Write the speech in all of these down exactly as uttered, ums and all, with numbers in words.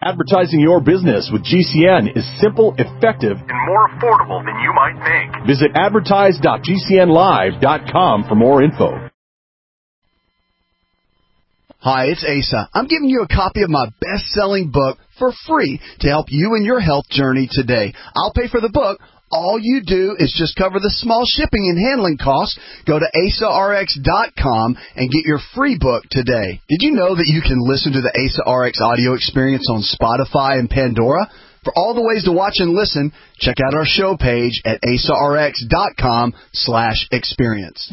Advertising your business with G C N is simple, effective, and more affordable than you might think. Visit advertise dot g c n live dot com for more info. Hi, it's Asa. I'm giving you a copy of my best-selling book for free to help you in your health journey today. I'll pay for the book. All you do is just cover the small shipping and handling costs. Go to asa r x dot com and get your free book today. Did you know that you can listen to the Asa R X audio experience on Spotify and Pandora? For all the ways to watch and listen, check out our show page at asa r x dot com slash experience.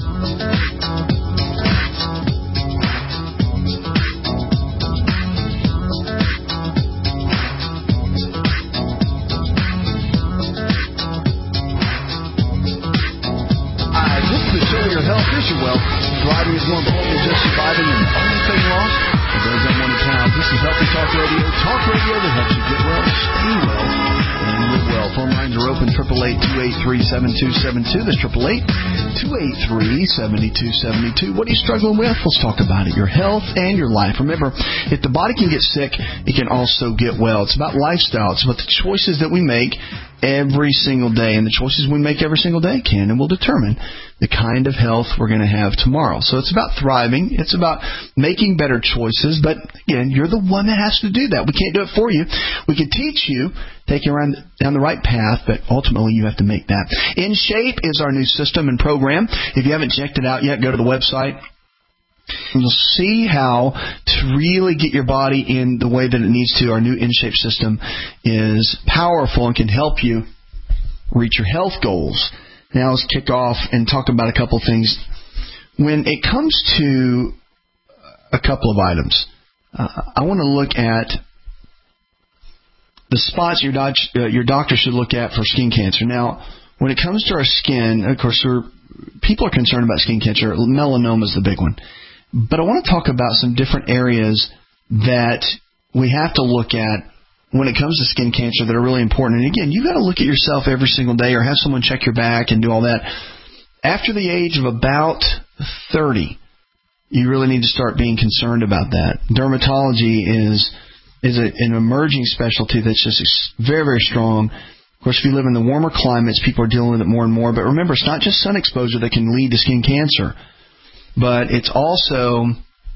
Your wealth. Thriving is more important than just surviving, and the only thing lost are those that want to count. This is Healthy Talk Radio. Talk radio that helps you get well, stay well, and live well. Phone lines are open, eight eight eight, two eight three, seven two seven two. That's eight eight eight, two eight three, seven two seven two. What are you struggling with? Let's talk about it. Your health and your life. Remember, if the body can get sick, it can also get well. It's about lifestyle. It's about the choices that we make every single day, and the choices we make every single day can and will determine the kind of health we're going to have tomorrow. So it's about thriving. It's about making better choices, but again, you're the one that has to do that. We can't do it for you. We can teach you, take you around down the right path, but ultimately you have to make that. In Shape is our new system and program. If you haven't checked it out yet, go to the website. You'll see how to really get your body in the way that it needs to. Our new InShape system is powerful and can help you reach your health goals. Now let's kick off and talk about a couple of things. When it comes to a couple of items, uh, I want to look at the spots your, doc- uh, your doctor should look at for skin cancer. Now, when it comes to our skin, of course, people are concerned about skin cancer. Melanoma is the big one. But I want to talk about some different areas that we have to look at when it comes to skin cancer that are really important. And again, you've got to look at yourself every single day or have someone check your back and do all that. After the age of about thirty, you really need to start being concerned about that. Dermatology is is a, an emerging specialty that's just very, very strong. Of course, if you live in the warmer climates, people are dealing with it more and more. But remember, it's not just sun exposure that can lead to skin cancer. But it's also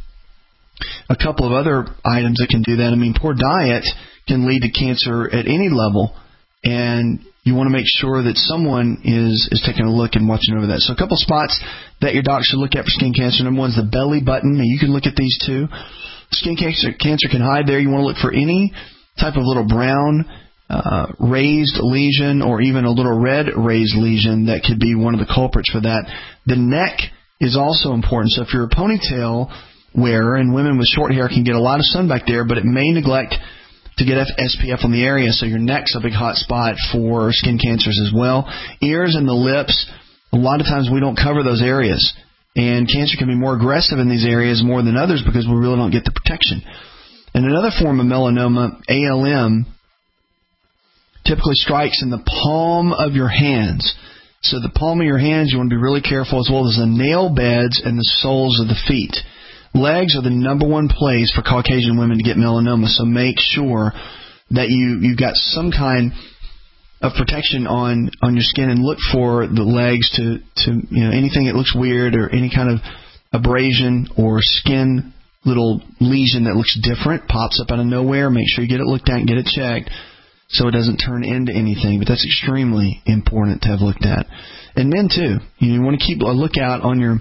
a couple of other items that can do that. I mean, poor diet can lead to cancer at any level, and you want to make sure that someone is, is taking a look and watching over that. So a couple spots that your doctor should look at for skin cancer. Number one is the belly button. Now, you can look at these two. Skin cancer, cancer can hide there. You want to look for any type of little brown uh, raised lesion or even a little red raised lesion that could be one of the culprits for that. The neck is also important. So if you're a ponytail wearer, and women with short hair can get a lot of sun back there, but it may neglect to get S P F on the area, so your neck's a big hot spot for skin cancers as well. Ears and the lips, a lot of times we don't cover those areas, and cancer can be more aggressive in these areas more than others because we really don't get the protection. And another form of melanoma, A L M, typically strikes in the palm of your hands. So the palm of your hands, you want to be really careful, as well as the nail beds and the soles of the feet. Legs are the number one place for Caucasian women to get melanoma, so make sure that you, you've got some kind of protection on, on your skin, and look for the legs to, to, you know, anything that looks weird or any kind of abrasion or skin little lesion that looks different, pops up out of nowhere. Make sure you get it looked at and get it checked, so it doesn't turn into anything. But that's extremely important to have looked at. And men, too. You want to keep a lookout on your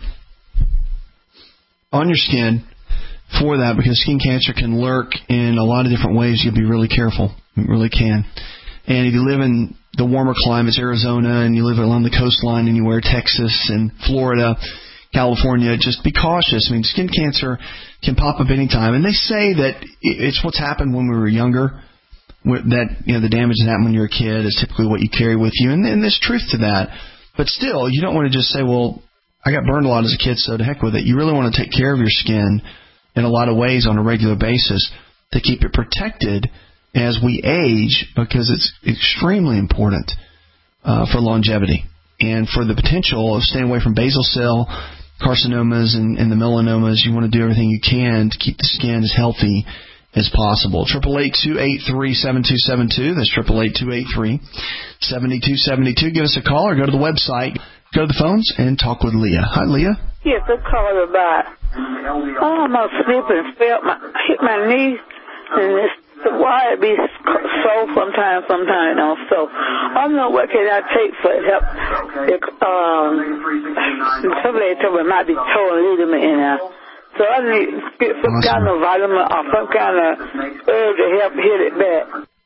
on your skin for that, because skin cancer can lurk in a lot of different ways. You'll be really careful. It really can. And if you live in the warmer climates, Arizona, and you live along the coastline anywhere, Texas and Florida, California, just be cautious. I mean, skin cancer can pop up anytime. And they say that it's what's happened when we were younger. That, you know, the damage that happened when you're a kid is typically what you carry with you, and, and there's truth to that. But still, you don't want to just say, well, I got burned a lot as a kid, so to heck with it. You really want to take care of your skin in a lot of ways on a regular basis to keep it protected as we age, because it's extremely important uh, for longevity and for the potential of staying away from basal cell carcinomas and, and the melanomas. You want to do everything you can to keep the skin as healthy as possible. eight eight eight, two eight three, seven two seven two. That's eight eight eight, two eight three, seven two seven two. Give us a call or go to the website, go to the phones, and talk with Leah. Hi, Leah. Yes, I called about, oh, I'm going to slip and fell, my, hit my knee, and it's, the wire be sore sometimes, sometimes, you know, so I don't know what can I take for help. It, um, somebody told me it might be torn ligament in there. So I need to get some awesome. kind of vitamin or some kind of herb to help hit it back.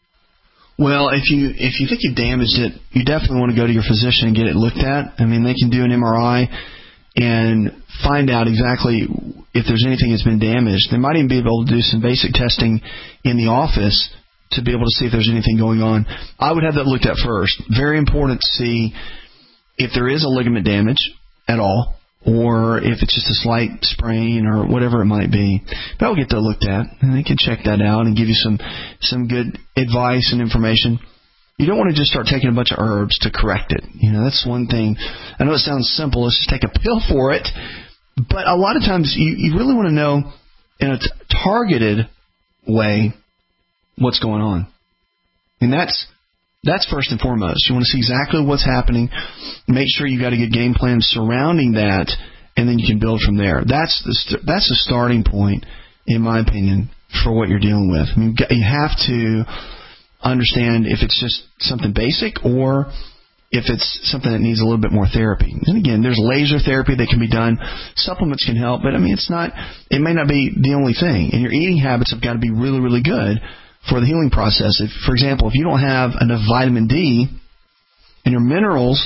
Well, if you if you think you damaged it, you definitely want to go to your physician and get it looked at. I mean, they can do an M R I and find out exactly if there's anything that's been damaged. They might even be able to do some basic testing in the office to be able to see if there's anything going on. I would have that looked at first. Very important to see if there is a ligament damage at all, or if it's just a slight sprain or whatever it might be. But I'll get that looked at, and they can check that out and give you some some good advice and information. You don't want to just start taking a bunch of herbs to correct it. You know, that's one thing. I know it sounds simple. Let's just take a pill for it. But a lot of times you, you really want to know in a t- targeted way what's going on. And that's that's first and foremost. You want to see exactly what's happening. Make sure you got a good game plan surrounding that, and then you can build from there. That's the st- that's the starting point, in my opinion, for what you're dealing with. I mean, you have to understand if it's just something basic or if it's something that needs a little bit more therapy. And again, there's laser therapy that can be done. Supplements can help, but I mean, it's not, it may not be the only thing. And your eating habits have got to be really, really good for the healing process. If, for example, if you don't have enough vitamin D and your minerals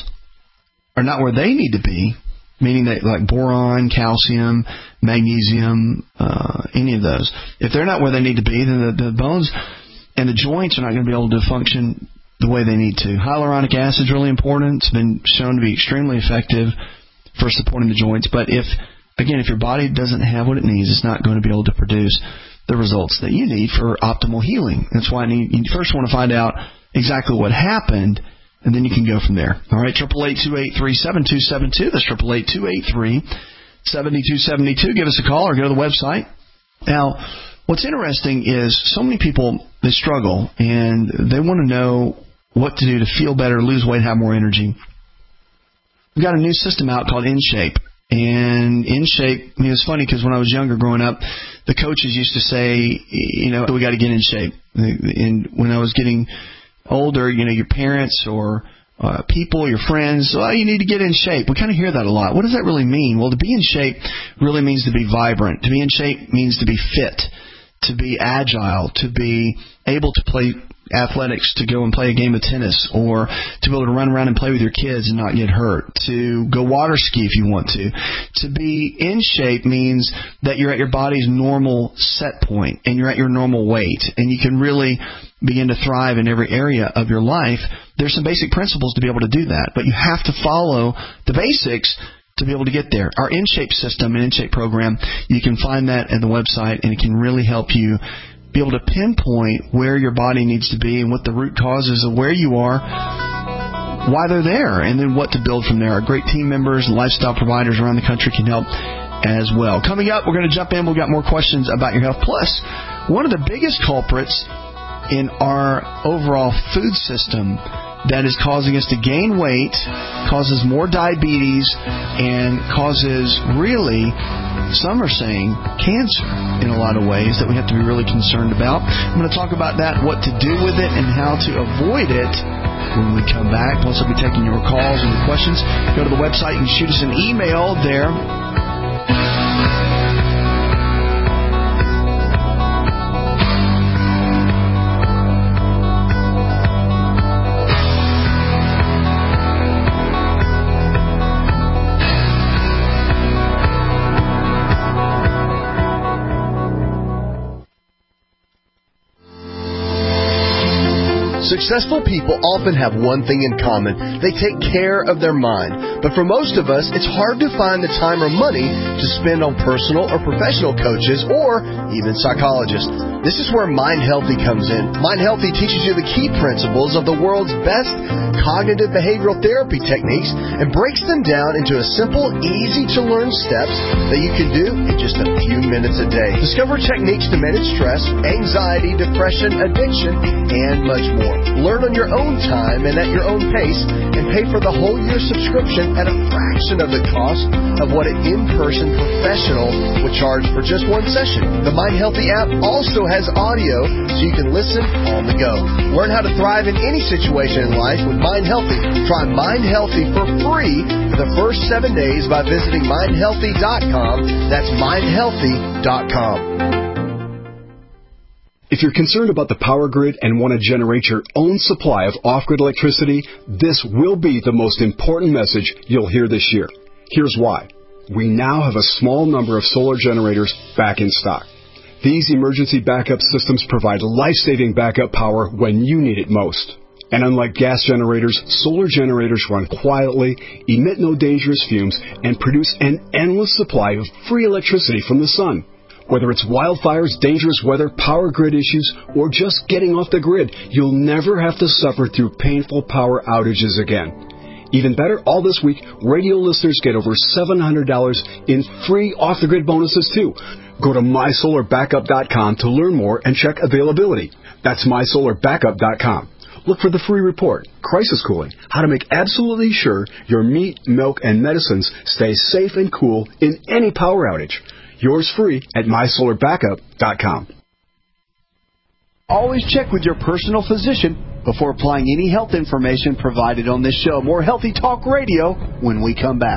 are not where they need to be, meaning that like boron, calcium, magnesium, uh, any of those, if they're not where they need to be, then the, the bones and the joints are not going to be able to function the way they need to. Hyaluronic acid is really important. It's been shown to be extremely effective for supporting the joints. But if, again, if your body doesn't have what it needs, it's not going to be able to produce the results that you need for optimal healing. That's why you first want to find out exactly what happened, and then you can go from there. All right, eight eight eight, two eight three, seven two seven two. That's eight eight eight, two eight three, seven two seven two. Give us a call or go to the website. Now, what's interesting is so many people, they struggle, and they want to know what to do to feel better, lose weight, have more energy. We've got a new system out called InShape. And InShape, I mean, it's funny because when I was younger growing up, the coaches used to say, you know, we got to get in shape. And when I was getting older, you know, your parents or uh, people, your friends, oh, you need to get in shape. We kind of hear that a lot. What does that really mean? Well, to be in shape really means to be vibrant. To be in shape means to be fit, to be agile, to be able to play athletics, to go and play a game of tennis, or to be able to run around and play with your kids and not get hurt, to go water ski if you want to. To be in shape means that you're at your body's normal set point and you're at your normal weight, and you can really begin to thrive in every area of your life. There's some basic principles to be able to do that, but you have to follow the basics to be able to get there. Our InShape system and InShape program, you can find that at the website, and it can really help you be able to pinpoint where your body needs to be and what the root causes of where you are, why they're there, and then what to build from there. Our great team members and lifestyle providers around the country can help as well. Coming up, we're going to jump in. We've got more questions about your health. Plus, one of the biggest culprits in our overall food system that is causing us to gain weight, causes more diabetes, and causes really, some are saying, cancer in a lot of ways that we have to be really concerned about. I'm going to talk about that, what to do with it, and how to avoid it when we come back. Plus, I'll be taking your calls and your questions. Go to the website and shoot us an email there. Successful people often have one thing in common. They take care of their mind. But for most of us, it's hard to find the time or money to spend on personal or professional coaches or even psychologists. This is where Mind Healthy comes in. Mind Healthy teaches you the key principles of the world's best cognitive behavioral therapy techniques and breaks them down into a simple, easy-to-learn steps that you can do in just a few minutes a day. Discover techniques to manage stress, anxiety, depression, addiction, and much more. Learn on your own time and at your own pace, and pay for the whole year subscription at a fraction of the cost of what an in-person professional would charge for just one session. The Mind Healthy app also has audio so you can listen on the go. Learn how to thrive in any situation in life with Mind Healthy. Try Mind Healthy for free for the first seven days by visiting mind healthy dot com. That's mind healthy dot com. If you're concerned about the power grid and want to generate your own supply of off-grid electricity, this will be the most important message you'll hear this year. Here's why. We now have a small number of solar generators back in stock. These emergency backup systems provide life-saving backup power when you need it most. And unlike gas generators, solar generators run quietly, emit no dangerous fumes, and produce an endless supply of free electricity from the sun. Whether it's wildfires, dangerous weather, power grid issues, or just getting off the grid, you'll never have to suffer through painful power outages again. Even better, all this week, radio listeners get over seven hundred dollars in free off-the-grid bonuses, too. Go to my solar backup dot com to learn more and check availability. That's my solar backup dot com. Look for the free report, Crisis Cooling, how to make absolutely sure your meat, milk, and medicines stay safe and cool in any power outage. Yours free at my solar backup dot com. Always check with your personal physician before applying any health information provided on this show. More Healthy Talk Radio when we come back.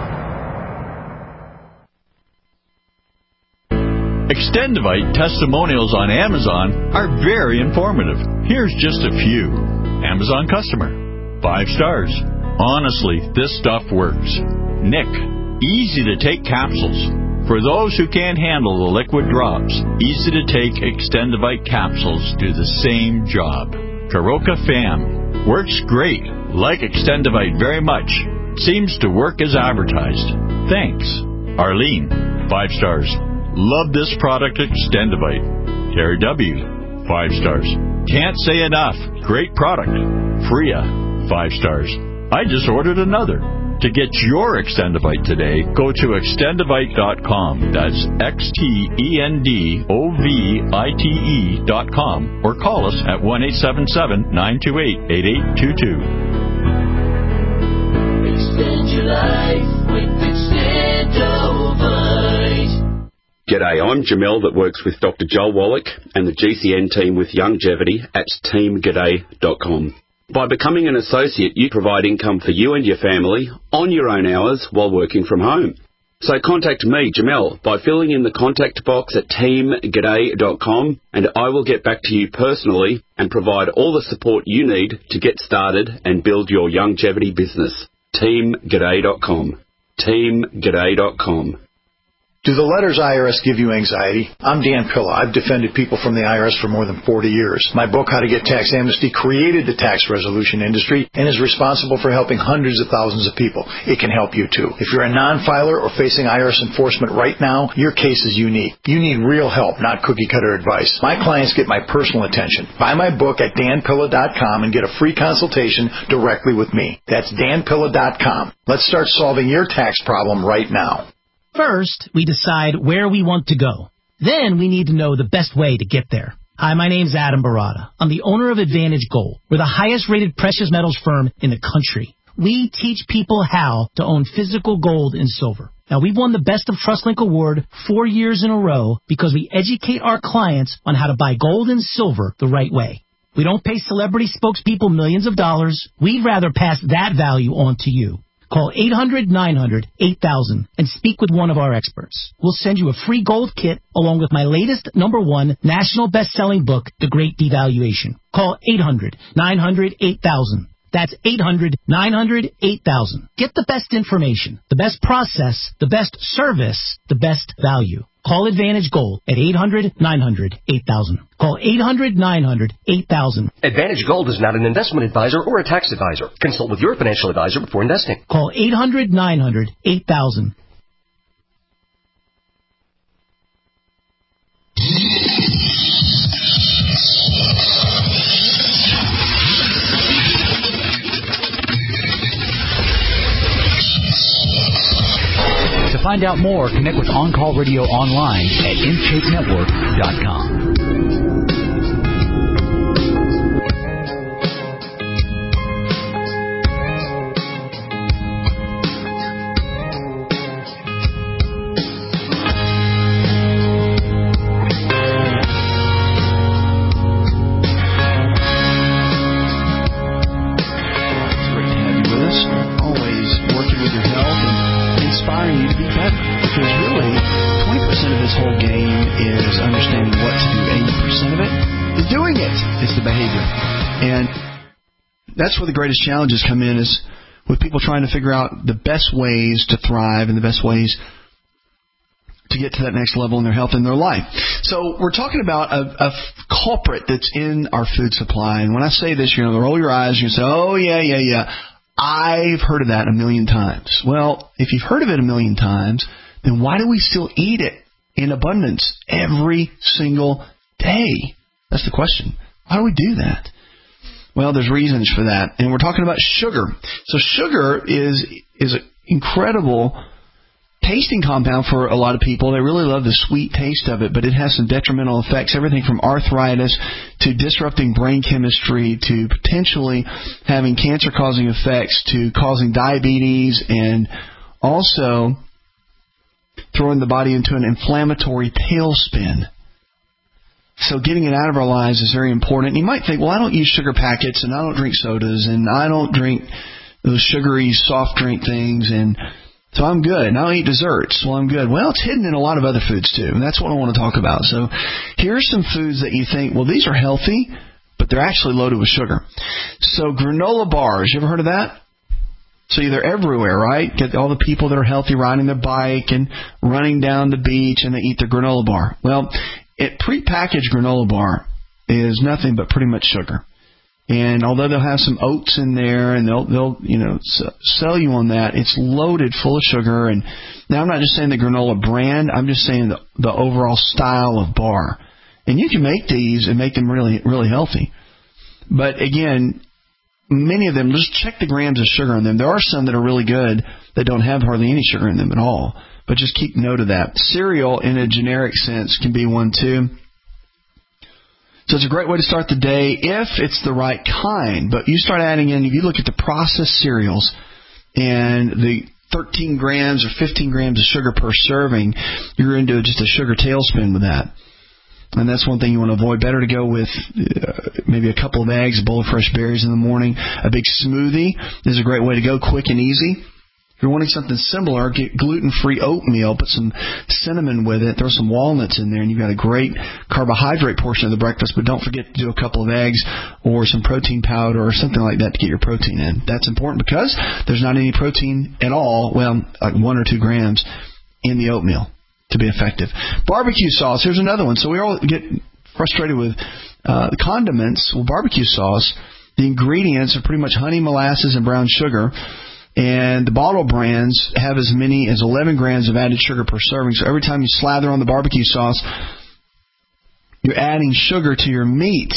Extendivite testimonials on Amazon are very informative. Here's just a few. Amazon customer. Five stars. Honestly, this stuff works. Nick. Easy to take capsules. For those who can't handle the liquid drops, easy to take Extendivite capsules do the same job. Karoka Fam. Works great. Like Extendivite very much. Seems to work as advertised. Thanks. Arlene. Five stars. Love this product, Extendivite. Terry W. Five stars. Can't say enough. Great product. Freya. Five stars. I just ordered another. To get your Extendivite today, go to extendivite dot com. That's X T E N D O V I T E dot com. Or call us at one eight seven seven, nine two eight, eight eight two two. Extend your life with Extendivite. G'day, I'm Jamel that works with Doctor Joel Wallach and the G C N team with Longevity at team g'day dot com. By becoming an associate, you provide income for you and your family on your own hours while working from home. So contact me, Jamel, by filling in the contact box at team g'day dot com, and I will get back to you personally and provide all the support you need to get started and build your longevity business. team g'day dot com. team g'day dot com. Do the letters I R S give you anxiety? I'm Dan Pilla. I've defended people from the I R S for more than forty years. My book, How to Get Tax Amnesty, created the tax resolution industry and is responsible for helping hundreds of thousands of people. It can help you, too. If you're a non-filer or facing I R S enforcement right now, your case is unique. You need real help, not cookie-cutter advice. My clients get my personal attention. Buy my book at dan pilla dot com and get a free consultation directly with me. That's dan pilla dot com. Let's start solving your tax problem right now. First, we decide where we want to go. Then we need to know the best way to get there. Hi, my name's Adam Barada. I'm the owner of Advantage Gold. We're the highest-rated precious metals firm in the country. We teach people how to own physical gold and silver. Now, we've won the Best of TrustLink Award four years in a row because we educate our clients on how to buy gold and silver the right way. We don't pay celebrity spokespeople millions of dollars. We'd rather pass that value on to you. Call eight hundred, nine hundred, eight thousand and speak with one of our experts. We'll send you a free gold kit along with my latest number one national best-selling book, The Great Devaluation. Call eight hundred, nine hundred, eight thousand. That's eight hundred nine hundred eight thousand. Get the best information, the best process, the best service, the best value. Call Advantage Gold at eight hundred nine hundred eight thousand. Call eight hundred nine hundred eight thousand. Advantage Gold is not an investment advisor or a tax advisor. Consult with your financial advisor before investing. Call eight hundred nine hundred eight thousand. To find out more, connect with On Call Radio online at in shape network dot com. That's where the greatest challenges come in, is with people trying to figure out the best ways to thrive and the best ways to get to that next level in their health and their life. So we're talking about a, a culprit that's in our food supply. And when I say this, you're going to roll your eyes. You're going to say, oh, yeah, yeah, yeah. I've heard of that a million times. Well, if you've heard of it a million times, then why do we still eat it in abundance every single day? That's the question. Why do we do that? Well, there's reasons for that, and we're talking about sugar. So sugar is is an incredible tasting compound for a lot of people. They really love the sweet taste of it, but it has some detrimental effects, everything from arthritis to disrupting brain chemistry to potentially having cancer-causing effects to causing diabetes and also throwing the body into an inflammatory tailspin. So getting it out of our lives is very important. You might think, well, I don't use sugar packets, and I don't drink sodas, and I don't drink those sugary soft drink things, and so I'm good. And I don't eat desserts. Well, I'm good. Well, it's hidden in a lot of other foods, too, and that's what I want to talk about. So here's some foods that you think, well, these are healthy, but they're actually loaded with sugar. So granola bars, you ever heard of that? So they're everywhere, right? Get all the people that are healthy riding their bike and running down the beach, and they eat their granola bar. Well, a prepackaged granola bar is nothing but pretty much sugar. And although they'll have some oats in there and they'll, they'll you know, sell you on that, it's loaded full of sugar. And now I'm not just saying the granola brand, I'm just saying the, the overall style of bar. And you can make these and make them really, really healthy. But again, many of them, just check the grams of sugar in them. There are some that are really good that don't have hardly any sugar in them at all. But just keep note of that. Cereal, in a generic sense, can be one too. So it's a great way to start the day if it's the right kind. But you start adding in, if you look at the processed cereals and the thirteen grams or fifteen grams of sugar per serving, you're into just a sugar tailspin with that. And that's one thing you want to avoid. Better to go with uh, maybe a couple of eggs, a bowl of fresh berries in the morning. A big smoothie is a great way to go, quick and easy. If you're wanting something similar, get gluten-free oatmeal, put some cinnamon with it, throw some walnuts in there, and you've got a great carbohydrate portion of the breakfast. But don't forget to do a couple of eggs or some protein powder or something like that to get your protein in. That's important because there's not any protein at all, well, like one or two grams in the oatmeal to be effective. Barbecue sauce, here's another one. So we all get frustrated with uh, the condiments. Well, barbecue sauce, the ingredients are pretty much honey, molasses, and brown sugar. And the bottle brands have as many as eleven grams of added sugar per serving. So every time you slather on the barbecue sauce, you're adding sugar to your meat.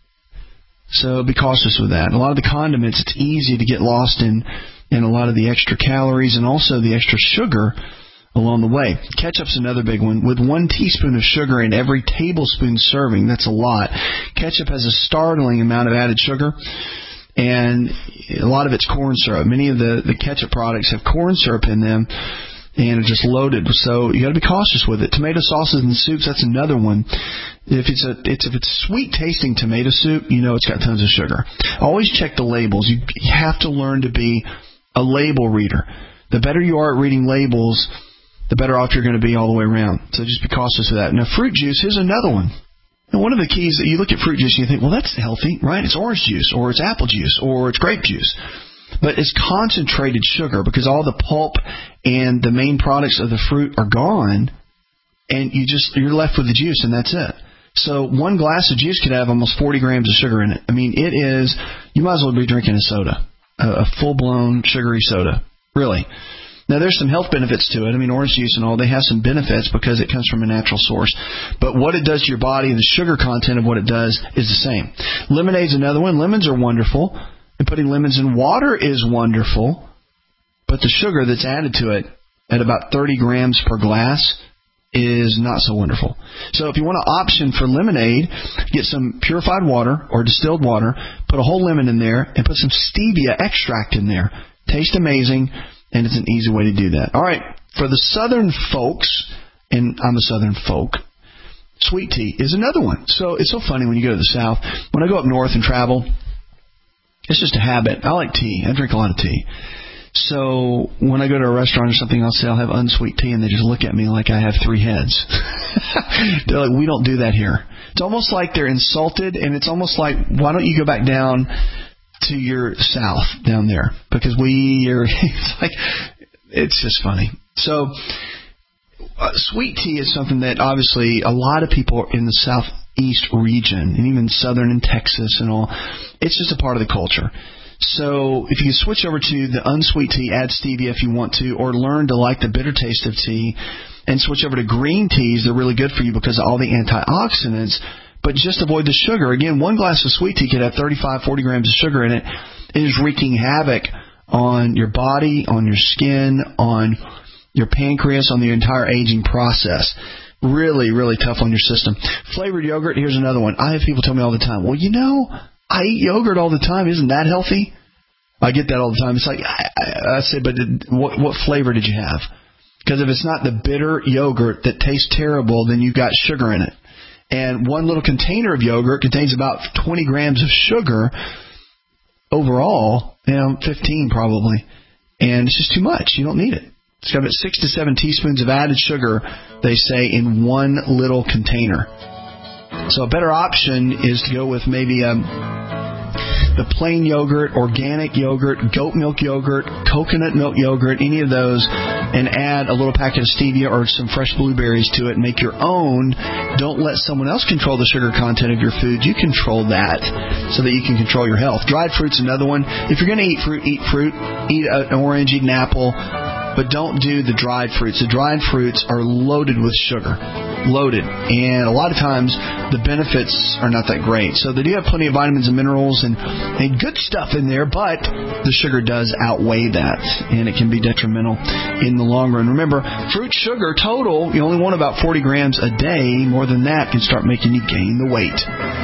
So be cautious with that. A lot of the condiments, it's easy to get lost in, in a lot of the extra calories and also the extra sugar along the way. Ketchup's another big one. With one teaspoon of sugar in every tablespoon serving, that's a lot. Ketchup has a startling amount of added sugar. And a lot of it's corn syrup. Many of the, the ketchup products have corn syrup in them and are just loaded. So you got to be cautious with it. Tomato sauces and soups, that's another one. If it's a it's if it's sweet tasting tomato soup, you know it's got tons of sugar. Always check the labels. You have to learn to be a label reader. The better you are at reading labels, the better off you're going to be all the way around. So just be cautious of that. Now, fruit juice, here's another one. And one of the keys that you look at fruit juice and you think, well, that's healthy, right? It's orange juice, or it's apple juice, or it's grape juice. But it's concentrated sugar because all the pulp and the main products of the fruit are gone, and you just, you're left with the juice, and that's it. So one glass of juice could have almost forty grams of sugar in it. I mean, it is, you might as well be drinking a soda, a, a full-blown sugary soda, really. Now, there's some health benefits to it. I mean, orange juice and all, they have some benefits because it comes from a natural source. But what it does to your body and the sugar content of what it does is the same. Lemonade's another one. Lemons are wonderful. And putting lemons in water is wonderful. But the sugar that's added to it at about thirty grams per glass is not so wonderful. So if you want an option for lemonade, get some purified water or distilled water, put a whole lemon in there, and put some stevia extract in there. Tastes amazing. And it's an easy way to do that. All right, for the southern folks, and I'm a southern folk, sweet tea is another one. So it's so funny when you go to the south. When I go up north and travel, it's just a habit. I like tea. I drink a lot of tea. So when I go to a restaurant or something, I'll say I'll have unsweet tea, and they just look at me like I have three heads. They're like, we don't do that here. It's almost like they're insulted, and it's almost like, why don't you go back down to your south down there, because we are, it's like, it's just funny. So uh, sweet tea is something that obviously a lot of people in the southeast region, and even southern in Texas and all, it's just a part of the culture. So if you switch over to the unsweet tea, add stevia if you want to, or learn to like the bitter taste of tea, and switch over to green teas, they're really good for you because of all the antioxidants. But just avoid the sugar. Again, one glass of sweet tea could have thirty-five, forty grams of sugar in it. It is wreaking havoc on your body, on your skin, on your pancreas, on the entire aging process. Really, really tough on your system. Flavored yogurt, here's another one. I have people tell me all the time, well, you know, I eat yogurt all the time. Isn't that healthy? I get that all the time. It's like, I, I, I say, but did, what, what flavor did you have? Because if it's not the bitter yogurt that tastes terrible, then you've got sugar in it. And one little container of yogurt contains about twenty grams of sugar overall, you know, fifteen probably. And it's just too much. You don't need it. It's got about six to seven teaspoons of added sugar, they say, in one little container. So a better option is to go with maybe um, the plain yogurt, organic yogurt, goat milk yogurt, coconut milk yogurt, any of those, and add a little packet of stevia or some fresh blueberries to it. Make your own. Don't let someone else control the sugar content of your food. You control that so that you can control your health. Dried fruit's another one. If you're going to eat fruit, eat fruit. Eat an orange, eat an apple. But don't do the dried fruits. The dried fruits are loaded with sugar. Loaded. And a lot of times, the benefits are not that great. So they do have plenty of vitamins and minerals and, and good stuff in there, but the sugar does outweigh that, and it can be detrimental in the long run. Remember, fruit sugar total, you only want about forty grams a day. More than that can start making you gain the weight.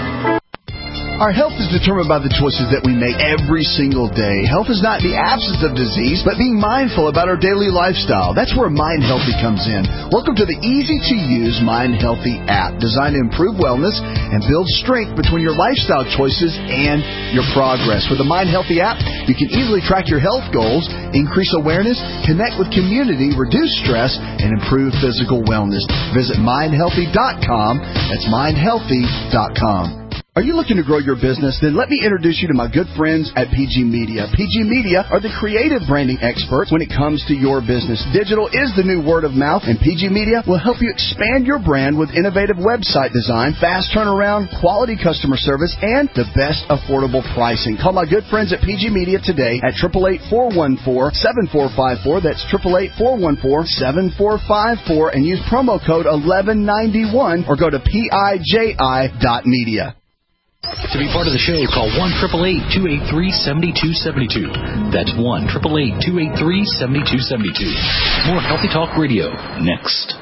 Our health is determined by the choices that we make every single day. Health is not the absence of disease, but being mindful about our daily lifestyle. That's where Mind Healthy comes in. Welcome to the easy-to-use Mind Healthy app, designed to improve wellness and build strength between your lifestyle choices and your progress. With the Mind Healthy app, you can easily track your health goals, increase awareness, connect with community, reduce stress, and improve physical wellness. Visit mind healthy dot com. That's mind healthy dot com. Are you looking to grow your business? Then let me introduce you to my good friends at P G Media. P G Media are the creative branding experts when it comes to your business. Digital is the new word of mouth, and P G Media will help you expand your brand with innovative website design, fast turnaround, quality customer service, and the best affordable pricing. Call my good friends at P G Media today at eight eight eight, four one four, seven four five four. That's eight eight eight, four one four, seven four five four, and use promo code eleven ninety-one or go to P I J I dot media. To be part of the show, call one eight eight eight, two eight three, seven two seven two. That's one eight eight eight, two eight three, seven two seven two. More Healthy Talk Radio next.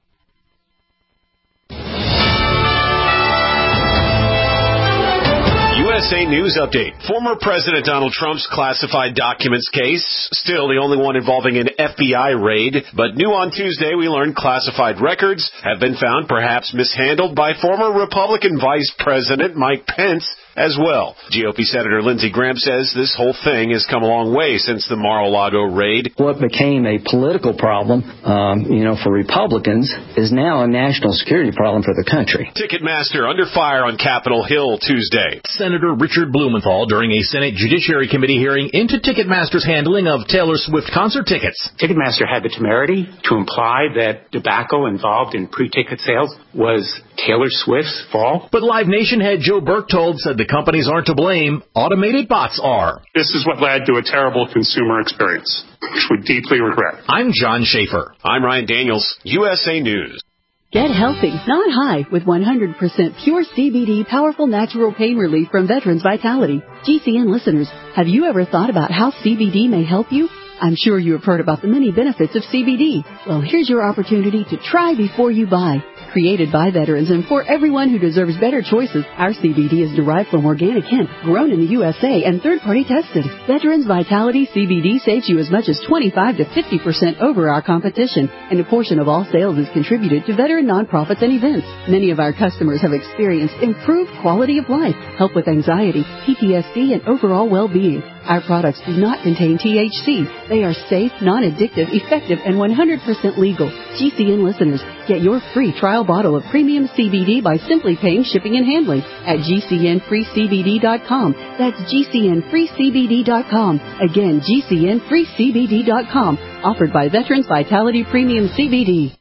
U S A News Update. Former President Donald Trump's classified documents case, still the only one involving an F B I raid. But new on Tuesday, we learned classified records have been found perhaps mishandled by former Republican Vice President Mike Pence. as well. G O P Senator Lindsey Graham says this whole thing has come a long way since the Mar-a-Lago raid. What became a political problem, um, you know, for Republicans is now a national security problem for the country. Ticketmaster under fire on Capitol Hill Tuesday. Senator Richard Blumenthal during a Senate Judiciary Committee hearing into Ticketmaster's handling of Taylor Swift concert tickets. Ticketmaster had the temerity to imply that tobacco involved in pre-ticket sales was Taylor Swift's fault. But Live Nation head Joe Berchtold said the companies aren't to blame. Automated bots are. This is what led to a terrible consumer experience, which we deeply regret. I'm John Schaefer. I'm Ryan Daniels, U S A News. Get healthy, not high, with one hundred percent pure C B D powerful natural pain relief from Veterans Vitality. G C N listeners, have you ever thought about how C B D may help you? I'm sure you have heard about the many benefits of C B D. Well, here's your opportunity to try before you buy. Created by veterans and for everyone who deserves better choices, our C B D is derived from organic hemp, grown in the U S A and third-party tested. Veterans Vitality C B D saves you as much as twenty-five to fifty percent over our competition, and a portion of all sales is contributed to veteran nonprofits and events. Many of our customers have experienced improved quality of life, help with anxiety, P T S D, and overall well-being. Our products do not contain T H C. They are safe, non-addictive, effective, and one hundred percent legal. G C N listeners, get your free trial bottle of premium C B D by simply paying shipping and handling at G C N free C B D dot com. That's G C N free C B D dot com. Again, G C N free C B D dot com. Offered by Veterans Vitality Premium C B D.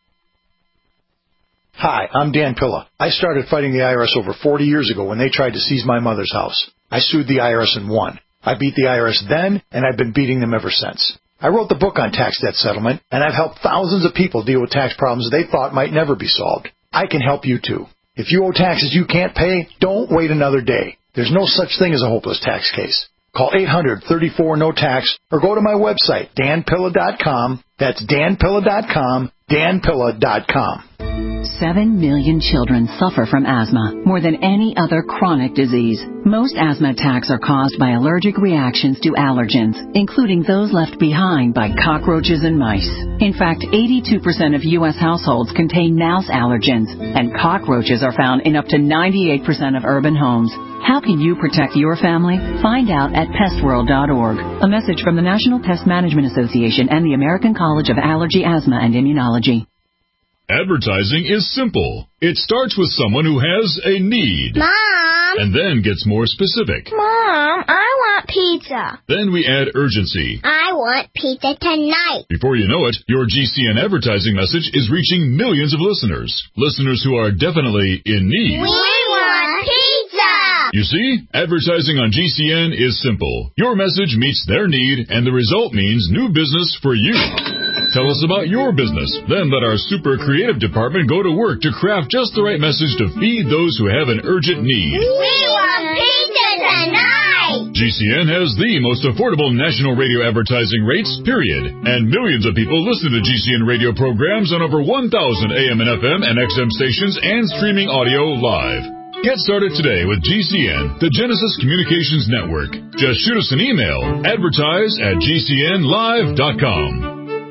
Hi, I'm Dan Pilla. I started fighting the I R S over forty years ago when they tried to seize my mother's house. I sued the I R S and won. I beat the I R S then, and I've been beating them ever since. I wrote the book on tax debt settlement, and I've helped thousands of people deal with tax problems they thought might never be solved. I can help you too. If you owe taxes you can't pay, don't wait another day. There's no such thing as a hopeless tax case. Call eight hundred, thirty-four, no tax or go to my website, dan pilla dot com. That's dan pilla dot com, dan pilla dot com. Seven million children suffer from asthma, more than any other chronic disease. Most asthma attacks are caused by allergic reactions to allergens, including those left behind by cockroaches and mice. In fact, eighty-two percent of U S households contain mouse allergens, and cockroaches are found in up to ninety-eight percent of urban homes. How can you protect your family? Find out at pest world dot org. A message from the National Pest Management Association and the American College of Allergy, Asthma, and Immunology. Advertising is simple. It starts with someone who has a need. Mom! And then gets more specific. Mom, I want pizza. Then we add urgency. I want pizza tonight. Before you know it, your G C N advertising message is reaching millions of listeners. Listeners who are definitely in need. We want pizza! You see, advertising on G C N is simple. Your message meets their need, and the result means new business for you. Tell us about your business. Then let our super creative department go to work to craft just the right message to feed those who have an urgent need. We want pizza tonight! G C N has the most affordable national radio advertising rates, period. And millions of people listen to G C N radio programs on over one thousand A M and F M and X M stations and streaming audio live. Get started today with G C N, the Genesis Communications Network. Just shoot us an email, advertise at G C N live dot com.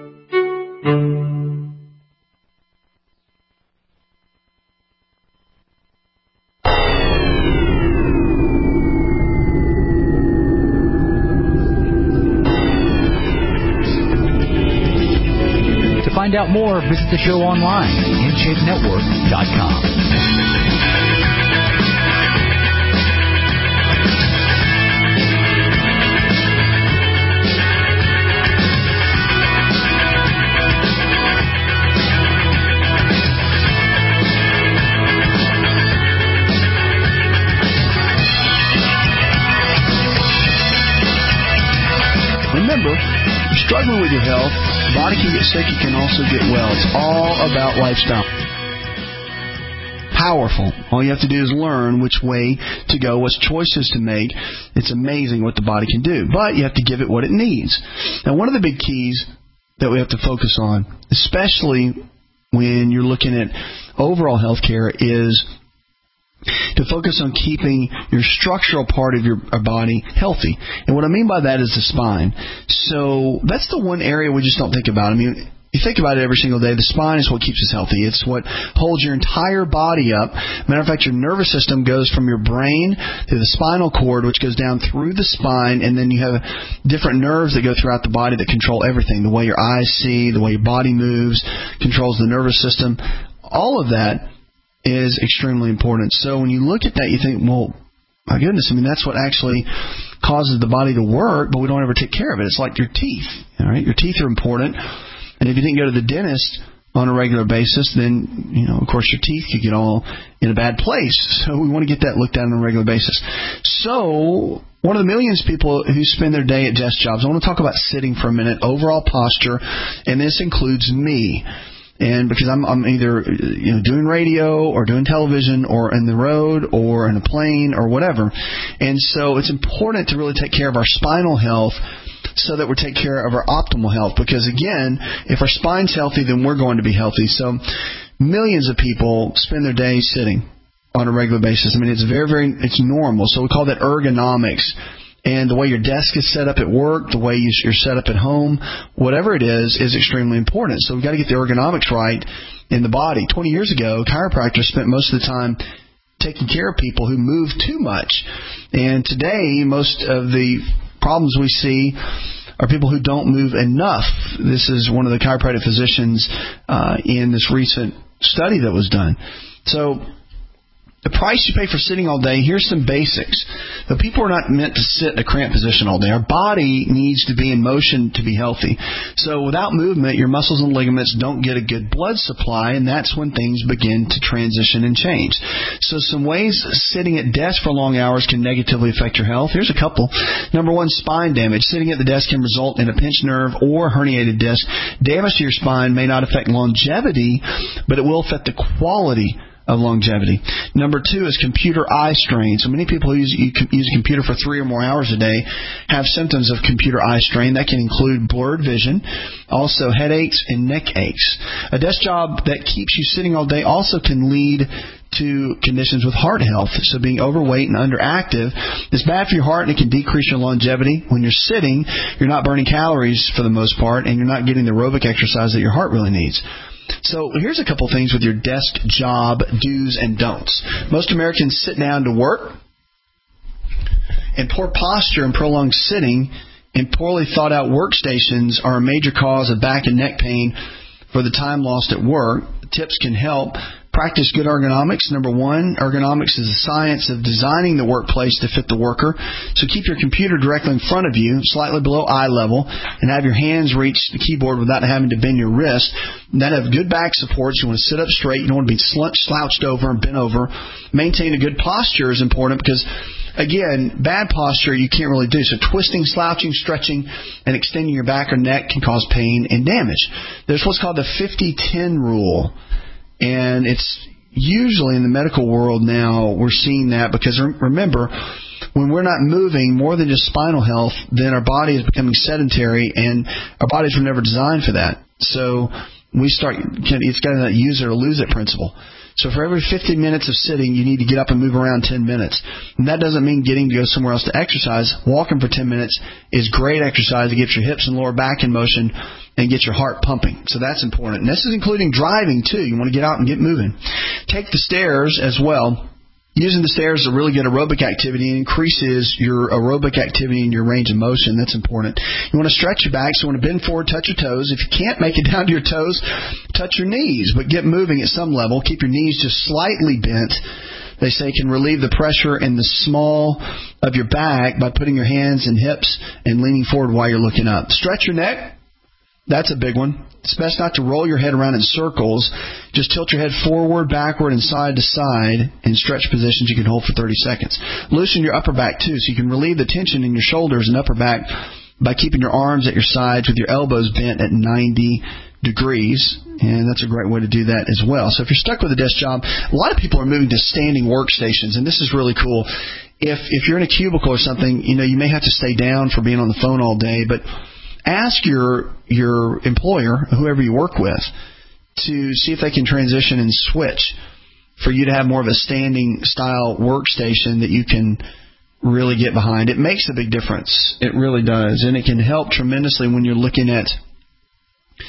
To find out more, visit the show online at in shape network dot com. Remember, if you're struggling with your health, the body can get sick, you can also get well. It's all about lifestyle. Powerful. All you have to do is learn which way to go, what choices to make. It's amazing what the body can do. But you have to give it what it needs. Now, one of the big keys that we have to focus on, especially when you're looking at overall health care, is to focus on keeping your structural part of your body healthy. And what I mean by that is the spine. So that's the one area we just don't think about. I mean, you think about it every single day, the spine is what keeps us healthy. It's what holds your entire body up. Matter of fact, your nervous system goes from your brain to the spinal cord, which goes down through the spine, and then you have different nerves that go throughout the body that control everything. The way your eyes see, the way your body moves, controls the nervous system. All of that is extremely important. So when you look at that, you think, well, my goodness, I mean, that's what actually causes the body to work, but we don't ever take care of it. It's like your teeth. All right, your teeth are important. And if you didn't go to the dentist on a regular basis, then, you know, of course, your teeth could get all in a bad place. So we want to get that looked at on a regular basis. So one of the millions of people who spend their day at desk jobs, I want to talk about sitting for a minute, overall posture, and this includes me. And because I'm, I'm either, you know, doing radio or doing television or in the road or in a plane or whatever. And so it's important to really take care of our spinal health so that we take care of our optimal health. Because, again, if our spine's healthy, then we're going to be healthy. So millions of people spend their day sitting on a regular basis. I mean, it's very, very, it's normal. So we call that ergonomics. And the way your desk is set up at work, the way you're set up at home, whatever it is, is extremely important. So we've got to get the ergonomics right in the body. twenty years ago, chiropractors spent most of the time taking care of people who move too much. And today, most of the problems we see are people who don't move enough. This is one of the chiropractic physicians uh, in this recent study that was done. So the price you pay for sitting all day, here's some basics. The people are not meant to sit in a cramped position all day. Our body needs to be in motion to be healthy. So without movement, your muscles and ligaments don't get a good blood supply, and that's when things begin to transition and change. So some ways sitting at desk for long hours can negatively affect your health. Here's a couple. Number one, spine damage. Sitting at the desk can result in a pinched nerve or herniated disc. Damage to your spine may not affect longevity, but it will affect the quality of longevity. Number two is computer eye strain. So many people who use, use a computer for three or more hours a day have symptoms of computer eye strain. That can include blurred vision, also headaches and neck aches. A desk job that keeps you sitting all day also can lead to conditions with heart health. So being overweight and underactive is bad for your heart, and it can decrease your longevity. When you're sitting, you're not burning calories for the most part, and you're not getting the aerobic exercise that your heart really needs. So here's a couple things with your desk job do's and don'ts. Most Americans sit down to work, and poor posture and prolonged sitting and poorly thought out workstations are a major cause of back and neck pain for the time lost at work. Tips can help. Practice good ergonomics. Number one, ergonomics is the science of designing the workplace to fit the worker. So keep your computer directly in front of you, slightly below eye level, and have your hands reach the keyboard without having to bend your wrist. And then have good back supports. You want to sit up straight. You don't want to be slouched over and bent over. Maintain a good posture is important because, again, bad posture you can't really do. So twisting, slouching, stretching, and extending your back or neck can cause pain and damage. There's what's called the fifty ten rule. And it's usually in the medical world now we're seeing that because, remember, when we're not moving more than just spinal health, then our body is becoming sedentary, and our bodies were never designed for that. So we start, it's got that use it or lose it principle. So for every fifty minutes of sitting, you need to get up and move around ten minutes. And that doesn't mean getting to go somewhere else to exercise. Walking for ten minutes is great exercise to get your hips and lower back in motion and get your heart pumping. So that's important. And this is including driving, too. You want to get out and get moving. Take the stairs as well. Using the stairs is a really good aerobic activity and increases your aerobic activity and your range of motion. That's important. You want to stretch your back, so you want to bend forward, touch your toes. If you can't make it down to your toes, touch your knees, but get moving at some level. Keep your knees just slightly bent. They say can relieve the pressure in the small of your back by putting your hands and hips and leaning forward while you're looking up. Stretch your neck. That's a big one. It's best not to roll your head around in circles. Just tilt your head forward, backward, and side to side in stretch positions you can hold for thirty seconds. Loosen your upper back, too, so you can relieve the tension in your shoulders and upper back by keeping your arms at your sides with your elbows bent at ninety degrees. And that's a great way to do that as well. So if you're stuck with a desk job, a lot of people are moving to standing workstations, and this is really cool. If, if you're in a cubicle or something, you know, you may have to stay down for being on the phone all day, but ask your your employer, whoever you work with, to see if they can transition and switch for you to have more of a standing style workstation that you can really get behind. It makes a big difference. It really does. And it can help tremendously when you're looking at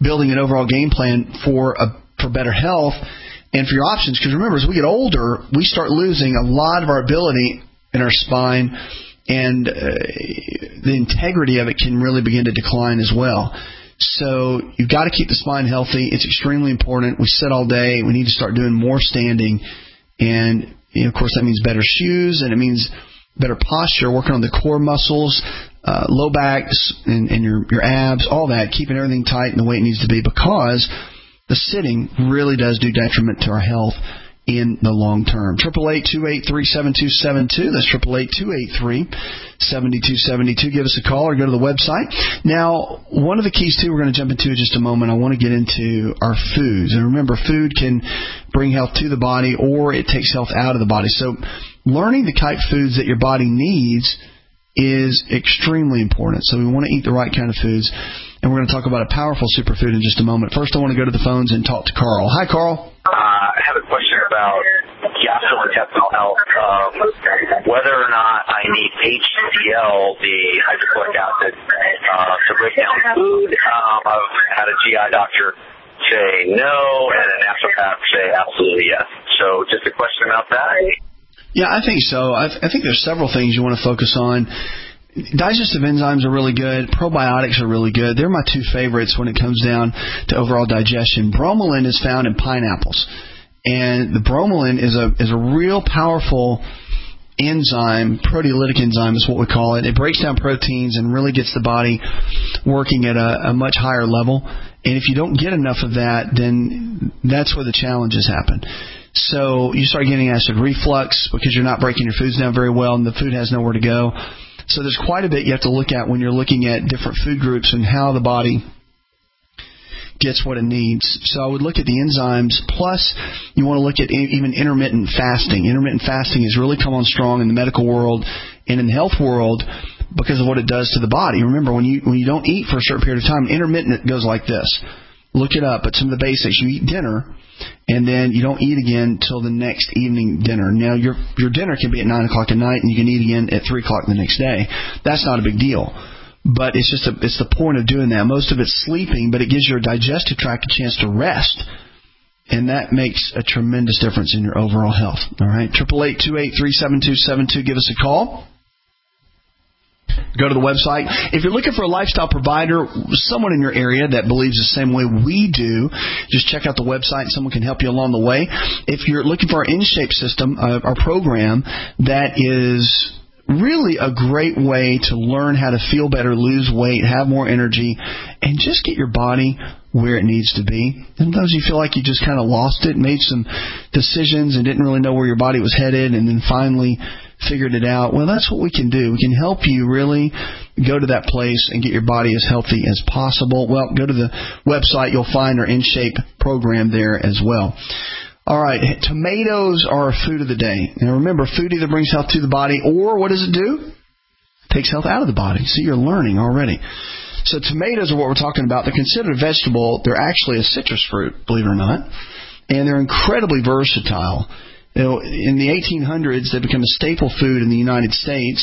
building an overall game plan for a, for better health and for your options. Because remember, as we get older, we start losing a lot of our ability in our spine, and uh, the integrity of it can really begin to decline as well. So you've got to keep the spine healthy. It's extremely important. We sit all day. We need to start doing more standing. And, you know, of course, that means better shoes, and it means better posture, working on the core muscles, uh, low backs, and, and your, your abs, all that, keeping everything tight and the way it needs to be, because the sitting really does do detriment to our health in the long term. eight eight eight, two eight three, seven two seven two. That's eight eight eight, two eight three, seven two seven two. Give us a call or go to the website. Now, one of the keys, too, we're going to jump into in just a moment. I want to get into our foods. And remember, food can bring health to the body, or it takes health out of the body. So learning the type of foods that your body needs is extremely important. So we want to eat the right kind of foods. And we're going to talk about a powerful superfood in just a moment. First, I want to go to the phones and talk to Carl. Hi, Carl. Uh, I have a question about gastrointestinal health. Um, whether or not I need H C L, the hydrochloric acid, uh, to break down food. Um, I've had a G I doctor say no, and a naturopath say absolutely yes. So just a question about that. Yeah, I think so. I, th- I think there's several things you want to focus on. Digestive enzymes are really good. Probiotics are really good. They're my two favorites when it comes down to overall digestion. Bromelain is found in pineapples, and the bromelain is a is a real powerful enzyme, proteolytic enzyme is what we call it. It breaks down proteins and really gets the body working at a, a much higher level. And if you don't get enough of that, then that's where the challenges happen. So you start getting acid reflux because you're not breaking your foods down very well, and the food has nowhere to go. So there's quite a bit you have to look at when you're looking at different food groups and how the body gets what it needs. So I would look at the enzymes, plus you want to look at even intermittent fasting. Intermittent fasting has really come on strong in the medical world and in the health world because of what it does to the body. Remember, when you when you don't eat for a certain period of time, intermittent goes like this. Look it up. It's some of the basics. You eat dinner, and then you don't eat again till the next evening dinner. Now, your your dinner can be at nine o'clock at night, and you can eat again at three o'clock the next day. That's not a big deal. But it's just a, it's the point of doing that. Most of it's sleeping, but it gives your digestive tract a chance to rest. And that makes a tremendous difference in your overall health. All right? eight eight eight, two eight three, seven two seven two. Give us a call. Go to the website. If you're looking for a lifestyle provider, someone in your area that believes the same way we do, just check out the website. Someone can help you along the way. If you're looking for our InShape system, uh, our program, that is really a great way to learn how to feel better, lose weight, have more energy, and just get your body where it needs to be. Sometimes you feel like you just kind of lost it, made some decisions and didn't really know where your body was headed, and then finally figured it out. Well, that's what we can do. We can help you really go to that place and get your body as healthy as possible. Well, go to the website. You'll find our InShape program there as well. All right, tomatoes are a food of the day. Now remember, food either brings health to the body, or what does it do? It takes health out of the body. See, you're learning already. So tomatoes are what we're talking about. They're considered a vegetable. They're actually a citrus fruit, believe it or not. And they're incredibly versatile. You know, in the eighteen hundreds, they become a staple food in the United States.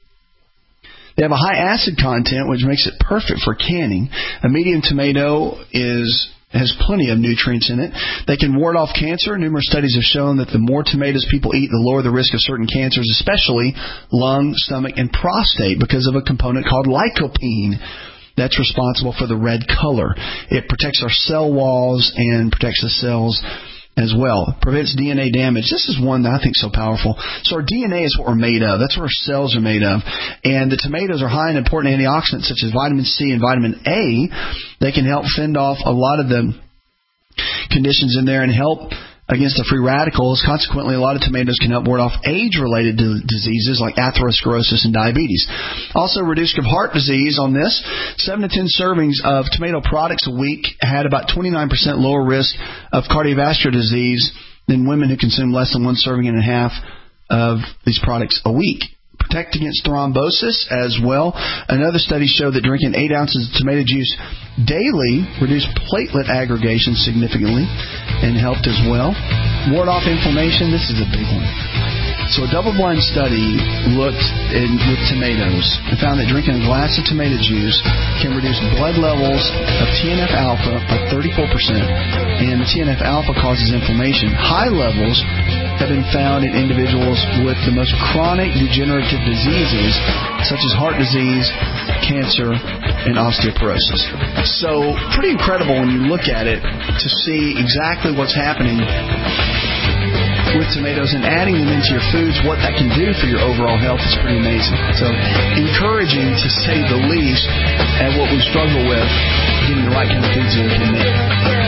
They have a high acid content, which makes it perfect for canning. A medium tomato is has plenty of nutrients in it. They can ward off cancer. Numerous studies have shown that the more tomatoes people eat, the lower the risk of certain cancers, especially lung, stomach, and prostate, because of a component called lycopene that's responsible for the red color. It protects our cell walls and protects the cells as well. It prevents D N A damage. This is one that I think is so powerful. So our D N A is what we're made of. That's what our cells are made of. And the tomatoes are high in important antioxidants such as vitamin C and vitamin A. They can help fend off a lot of the conditions in there and help against the free radicals. Consequently, a lot of tomatoes can help ward off age-related diseases like atherosclerosis and diabetes. Also, reduce risk of heart disease on this. seven to ten servings of tomato products a week had about twenty-nine percent lower risk of cardiovascular disease than women who consume less than one serving and a half of these products a week. Protect against thrombosis as well. Another study showed that drinking eight ounces of tomato juice daily reduced platelet aggregation significantly and helped as well. Ward off inflammation. This is a big one. So a double-blind study looked in, with tomatoes and found that drinking a glass of tomato juice can reduce blood levels of T N F alpha by thirty-four percent, and the T N F alpha causes inflammation. High levels have been found in individuals with the most chronic degenerative diseases, such as heart disease, cancer, and osteoporosis. So pretty incredible when you look at it to see exactly what's happening with tomatoes and adding them into your foods. What that can do for your overall health is pretty amazing. So encouraging, to say the least, at what we struggle with, getting the right kind of foods in can make.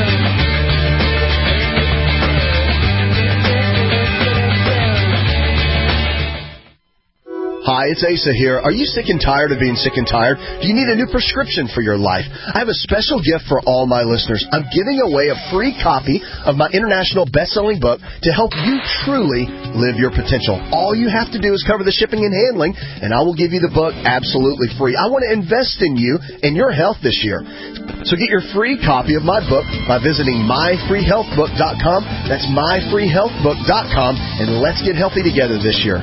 Hi, it's Asa here. Are you sick and tired of being sick and tired? Do you need a new prescription for your life? I have a special gift for all my listeners. I'm giving away a free copy of my international best-selling book to help you truly live your potential. All you have to do is cover the shipping and handling, and I will give you the book absolutely free. I want to invest in you and your health this year. So get your free copy of my book by visiting my free health book dot com. That's my free health book dot com, and let's get healthy together this year.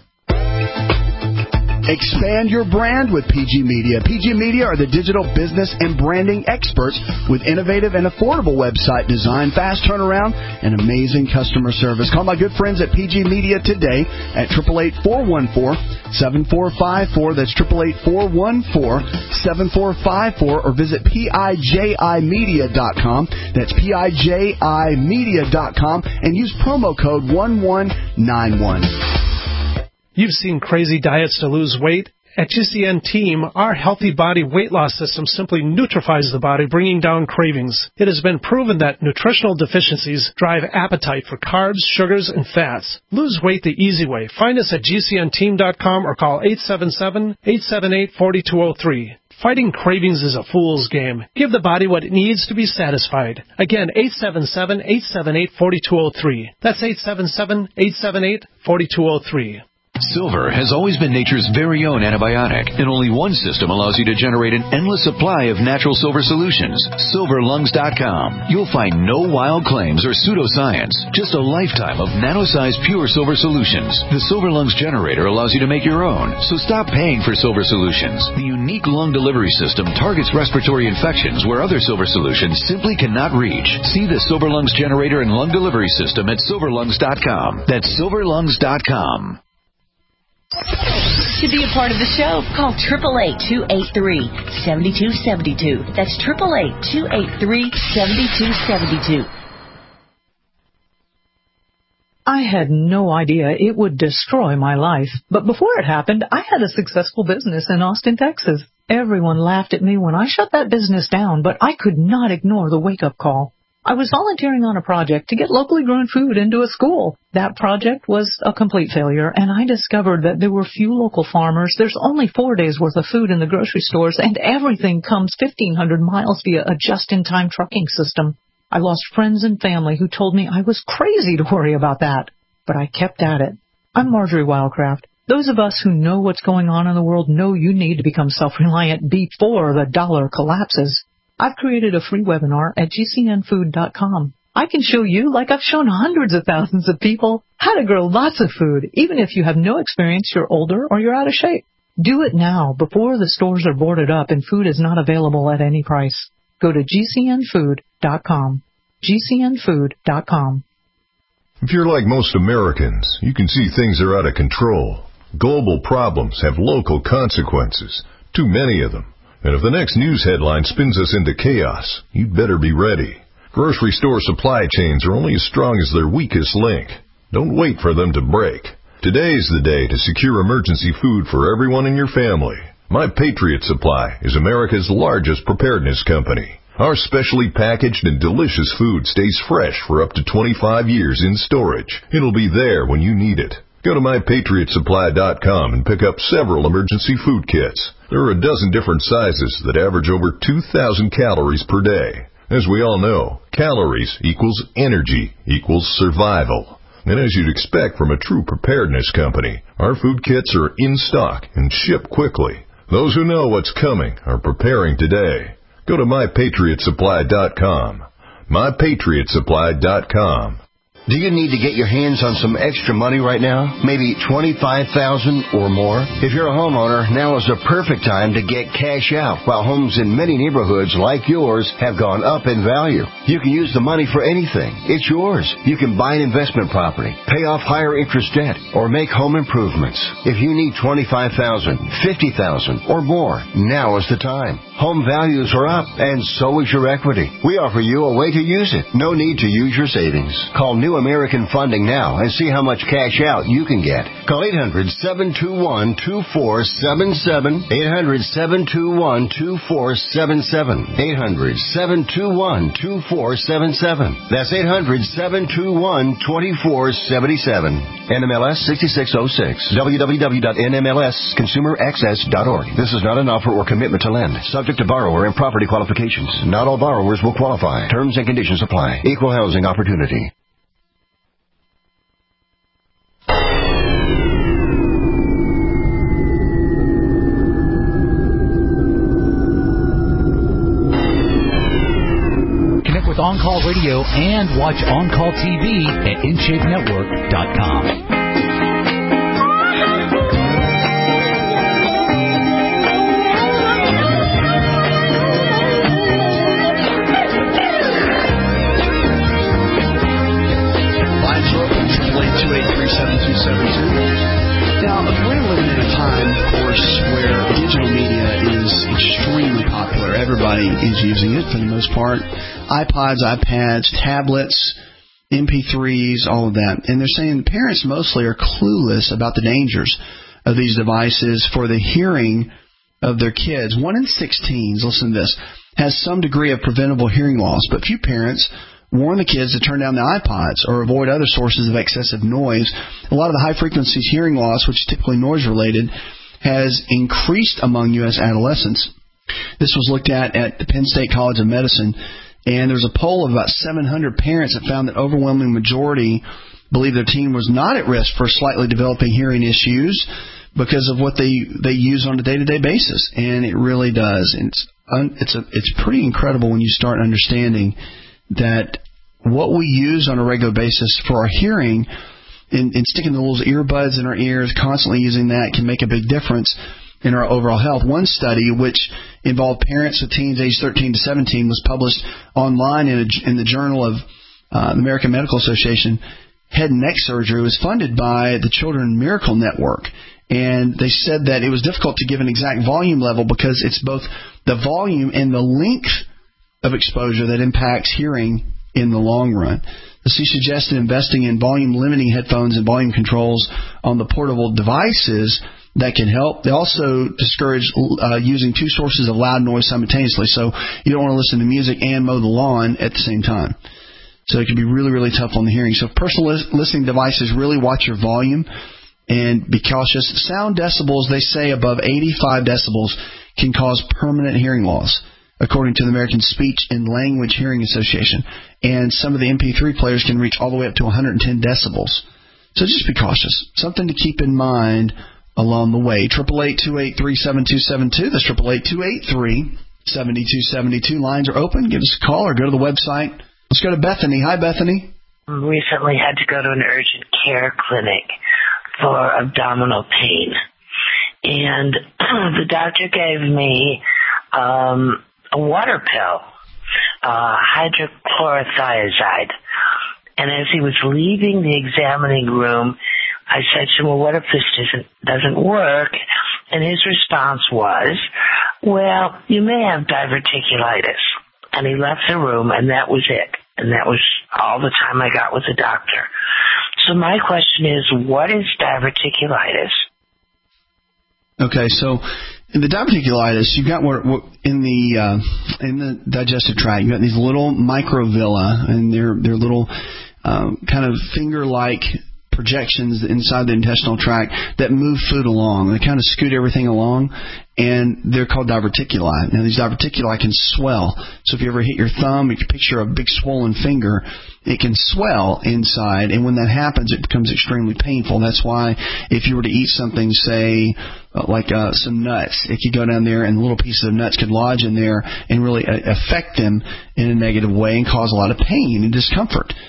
Expand your brand with P G Media. P G Media are the digital business and branding experts with innovative and affordable website design, fast turnaround, and amazing customer service. Call my good friends at P G Media today at eight eight eight, four one four, seven four five four. That's eight eight eight, four one four, seven four five four, or visit P I J I media dot com. That's P I J I media dot com, and use promo code one one nine one. You've seen crazy diets to lose weight. At G C N Team, our healthy body weight loss system simply neutralizes the body, bringing down cravings. It has been proven that nutritional deficiencies drive appetite for carbs, sugars, and fats. Lose weight the easy way. Find us at G C N team dot com or call eight seven seven, eight seven eight, four two zero three. Fighting cravings is a fool's game. Give the body what it needs to be satisfied. Again, eight seven seven, eight seven eight, four two zero three. That's eight seven seven, eight seven eight, four two zero three. Silver has always been nature's very own antibiotic, and only one system allows you to generate an endless supply of natural silver solutions. silver lungs dot com. You'll find no wild claims or pseudoscience, just a lifetime of nano-sized pure silver solutions. The Silver Lungs generator allows you to make your own, so stop paying for silver solutions. The unique lung delivery system targets respiratory infections where other silver solutions simply cannot reach. See the Silver Lungs generator and lung delivery system at silver lungs dot com. That's silver lungs dot com. To be a part of the show, call eight eight eight, two eight three, seven two seven two. That's eight eight eight, two eight three, seven two seven two. I had no idea it would destroy my life. But before it happened, I had a successful business in Austin, Texas. Everyone laughed at me when I shut that business down, but I could not ignore the wake-up call. I was volunteering on a project to get locally grown food into a school. That project was a complete failure, and I discovered that there were few local farmers. There's only four days' worth of food in the grocery stores, and everything comes fifteen hundred miles via a just-in-time trucking system. I lost friends and family who told me I was crazy to worry about that, but I kept at it. I'm Marjorie Wildcraft. Those of us who know what's going on in the world know you need to become self-reliant before the dollar collapses. I've created a free webinar at G C N food dot com. I can show you, like I've shown hundreds of thousands of people, how to grow lots of food, even if you have no experience, you're older, or you're out of shape. Do it now, before the stores are boarded up and food is not available at any price. Go to G C N food dot com. G C N food dot com. If you're like most Americans, you can see things are out of control. Global problems have local consequences, too many of them. And if the next news headline spins us into chaos, you'd better be ready. Grocery store supply chains are only as strong as their weakest link. Don't wait for them to break. Today's the day to secure emergency food for everyone in your family. My Patriot Supply is America's largest preparedness company. Our specially packaged and delicious food stays fresh for up to twenty-five years in storage. It'll be there when you need it. Go to my patriot supply dot com and pick up several emergency food kits. There are a dozen different sizes that average over two thousand calories per day. As we all know, calories equals energy equals survival. And as you'd expect from a true preparedness company, our food kits are in stock and ship quickly. Those who know what's coming are preparing today. Go to my patriot supply dot com. my patriot supply dot com. Do you need to get your hands on some extra money right now? Maybe twenty-five thousand dollars or more? If you're a homeowner, now is the perfect time to get cash out. While homes in many neighborhoods like yours have gone up in value, you can use the money for anything. It's yours. You can buy an investment property, pay off higher interest debt, or make home improvements. If you need twenty-five thousand dollars, fifty thousand dollars, or more, now is the time. Home values are up, and so is your equity. We offer you a way to use it. No need to use your savings. Call New American Funding now and see how much cash out you can get. Call eight hundred, seven two one, two four seven seven, eight hundred, seven two one, two four seven seven, eight hundred, seven two one, two four seven seven. That's eight hundred, seven two one, two four seven seven. N M L S sixty-six oh six. w w w dot n m l s consumer access dot org. This is not an offer or commitment to lend. Subject to borrower and property qualifications. Not all borrowers will qualify. Terms and conditions apply. Equal housing opportunity. Connect with On Call Radio and watch On Call T V at in shape network dot com. Now, we're living in a time, of course, where digital media is extremely popular. Everybody is using it for the most part. iPods, iPads, tablets, M P threes, all of that. And they're saying the parents mostly are clueless about the dangers of these devices for the hearing of their kids. One in six teens, listen to this, has some degree of preventable hearing loss, but few parents warn the kids to turn down the iPods or avoid other sources of excessive noise. A lot of the high-frequency hearing loss, which is typically noise-related, has increased among U S adolescents. This was looked at at the Penn State College of Medicine, and there was a poll of about seven hundred parents that found that overwhelming majority believe their teen was not at risk for slightly developing hearing issues because of what they, they use on a day-to-day basis, and it really does. It's un, it's a, it's pretty incredible when you start understanding that what we use on a regular basis for our hearing and, and sticking the little earbuds in our ears, constantly using that, can make a big difference in our overall health. One study, which involved parents with teens aged thirteen to seventeen, was published online in, a, in the Journal of uh, the American Medical Association. Head and neck surgery was funded by the Children Miracle Network. And they said that it was difficult to give an exact volume level because it's both the volume and the length of exposure that impacts hearing in the long run. The C suggested investing in volume-limiting headphones and volume controls on the portable devices that can help. They also discourage uh, using two sources of loud noise simultaneously, so you don't want to listen to music and mow the lawn at the same time. So it can be really, really tough on the hearing. So personal listening devices, really watch your volume and be cautious. Sound decibels, they say above eighty-five decibels, can cause permanent hearing loss, according to the American Speech and Language Hearing Association. And some of the M P three players can reach all the way up to one hundred ten decibels. So just be cautious. Something to keep in mind along the way. eight eight eight, two eight three, seven two seven two. That's eight eight eight, two eight three, seven two seven two. Lines are open. Give us a call or go to the website. Let's go to Bethany. Hi, Bethany. Recently had to go to an urgent care clinic for abdominal pain. And the doctor gave me um, a water pill, uh, hydrochlorothiazide. And as he was leaving the examining room, I said to him, well, what if this doesn't, doesn't work? And his response was, well, you may have diverticulitis. And he left the room, and that was it. And that was all the time I got with the doctor. So my question is, what is diverticulitis? Okay, so in the diverticulitis, you've got what, what in the uh, in the digestive tract, you've got these little microvilli, and they're they're little um, kind of finger-like projections inside the intestinal tract that move food along. They kind of scoot everything along, and they're called diverticuli. Now, these diverticuli can swell. So if you ever hit your thumb, if you picture a big swollen finger, it can swell inside, and when that happens, it becomes extremely painful. That's why if you were to eat something, say, like uh, some nuts, it could go down there, and little pieces of nuts could lodge in there and really affect them in a negative way and cause a lot of pain and discomfort.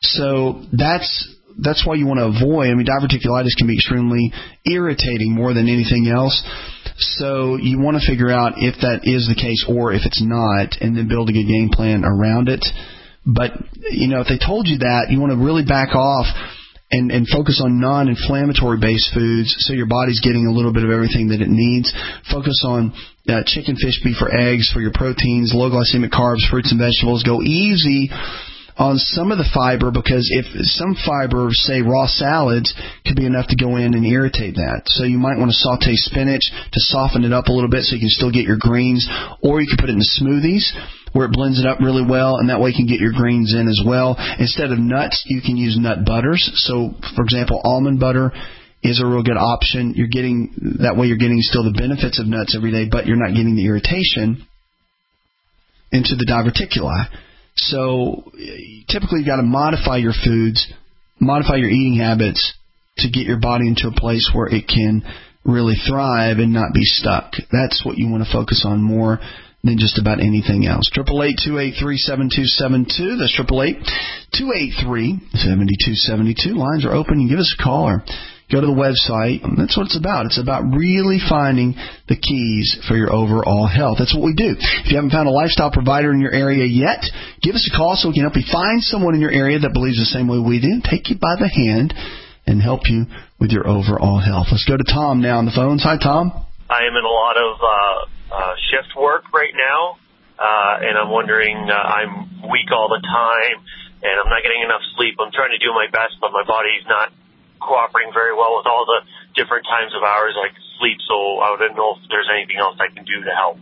So that's that's why you want to avoid. I mean, diverticulitis can be extremely irritating more than anything else. So you want to figure out if that is the case or if it's not, and then build a good game plan around it. But, you know, if they told you that, you want to really back off and, and focus on non-inflammatory based foods so your body's getting a little bit of everything that it needs. Focus on uh, chicken, fish, beef, or eggs for your proteins, low glycemic carbs, fruits and vegetables. Go easy on some of the fiber, because if some fiber, say raw salads, could be enough to go in and irritate that. So you might want to saute spinach to soften it up a little bit so you can still get your greens, or you can put it in smoothies where it blends it up really well, and that way you can get your greens in as well. Instead of nuts, you can use nut butters. So, for example, almond butter is a real good option. You're getting that way you're getting still the benefits of nuts every day, but you're not getting the irritation into the diverticuli. So typically you've got to modify your foods, modify your eating habits to get your body into a place where it can really thrive and not be stuck. That's what you want to focus on more than just about anything else. eight eight eight, two eight three, seven two seven two. That's eight eight eight, two eight three, seven two seven two. Lines are open. You can give us a call or go to the website. That's what it's about. It's about really finding the keys for your overall health. That's what we do. If you haven't found a lifestyle provider in your area yet, give us a call so we can help you find someone in your area that believes the same way we do, take you by the hand, and help you with your overall health. Let's go to Tom now on the phones. Hi, Tom. I am in a lot of uh, uh, shift work right now, uh, and I'm wondering, uh, I'm weak all the time, and I'm not getting enough sleep. I'm trying to do my best, but my body's not cooperating very well with all the different times of hours I could sleep, so I don't know if there's anything else I can do to help.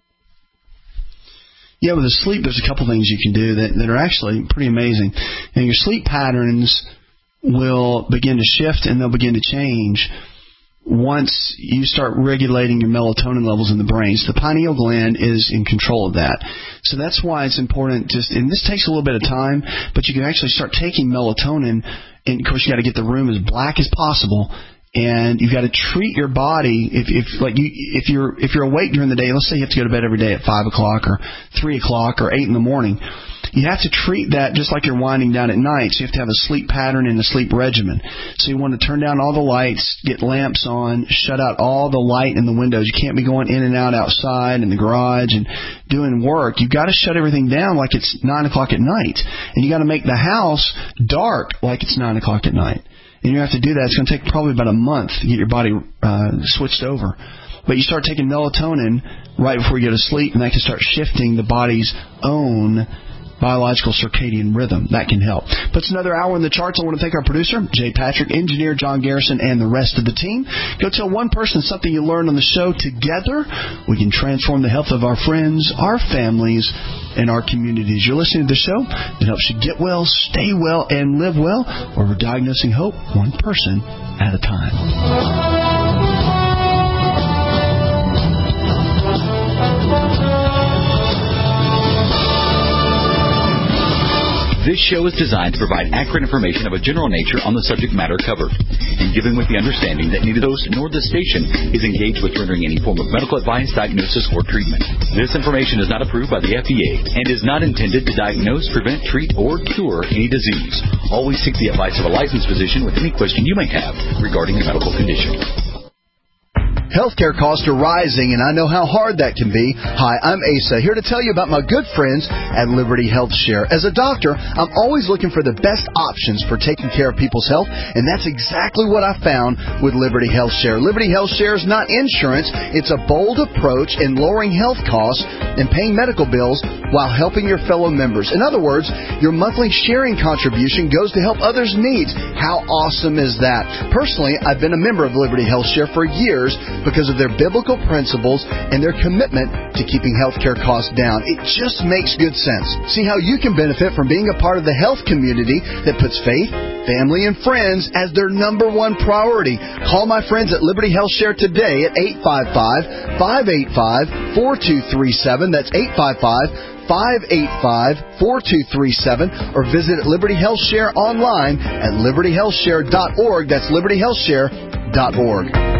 Yeah, with the sleep, there's a couple things you can do that, that are actually pretty amazing. And your sleep patterns will begin to shift and they'll begin to change once you start regulating your melatonin levels in the brain. So the pineal gland is in control of that. So that's why it's important, just, and this takes a little bit of time, but you can actually start taking melatonin. And, of course, you got to get the room as black as possible, and you've got to treat your body. If, if like you, if you're if you're awake during the day, let's say you have to go to bed every day at five o'clock or three o'clock or eight in the morning, you have to treat that just like you're winding down at night. So you have to have a sleep pattern and a sleep regimen. So you want to turn down all the lights, get lamps on, shut out all the light in the windows. You can't be going in and out outside in the garage and doing work. You've got to shut everything down like it's nine o'clock at night, and you got to make the house dark like it's nine o'clock at night. And you have to do that. It's going to take probably about a month to get your body uh, switched over. But you start taking melatonin right before you go to sleep, and that can start shifting the body's own biological circadian rhythm. That can help. Puts another hour in the charts. I want to thank our producer, Jay Patrick, engineer John Garrison, and the rest of the team. Go tell one person something you learned on the show. Together, we can transform the health of our friends, our families, and our communities. You're listening to the show that helps you get well, stay well, and live well, where we're diagnosing hope one person at a time. This show is designed to provide accurate information of a general nature on the subject matter covered, and given with the understanding that neither host nor the station is engaged with rendering any form of medical advice, diagnosis, or treatment. This information is not approved by the F D A and is not intended to diagnose, prevent, treat, or cure any disease. Always seek the advice of a licensed physician with any question you may have regarding your medical condition. Healthcare costs are rising, and I know how hard that can be. Hi, I'm Asa, here to tell you about my good friends at Liberty Health Share. As a doctor, I'm always looking for the best options for taking care of people's health, and that's exactly what I found with Liberty Health Share. Liberty Health Share is not insurance. It's a bold approach in lowering health costs and paying medical bills while helping your fellow members. In other words, your monthly sharing contribution goes to help others' needs. How awesome is that? Personally, I've been a member of Liberty Health Share for years because of their biblical principles and their commitment to keeping healthcare costs down. It just makes good sense. See how you can benefit from being a part of the health community that puts faith, family, and friends as their number one priority. Call my friends at Liberty Health Share today at eight five five, five eight five, four two three seven. That's eight five five, five eight five, four two three seven, or visit Liberty Health Share online at liberty health share dot org. That's liberty health share dot org.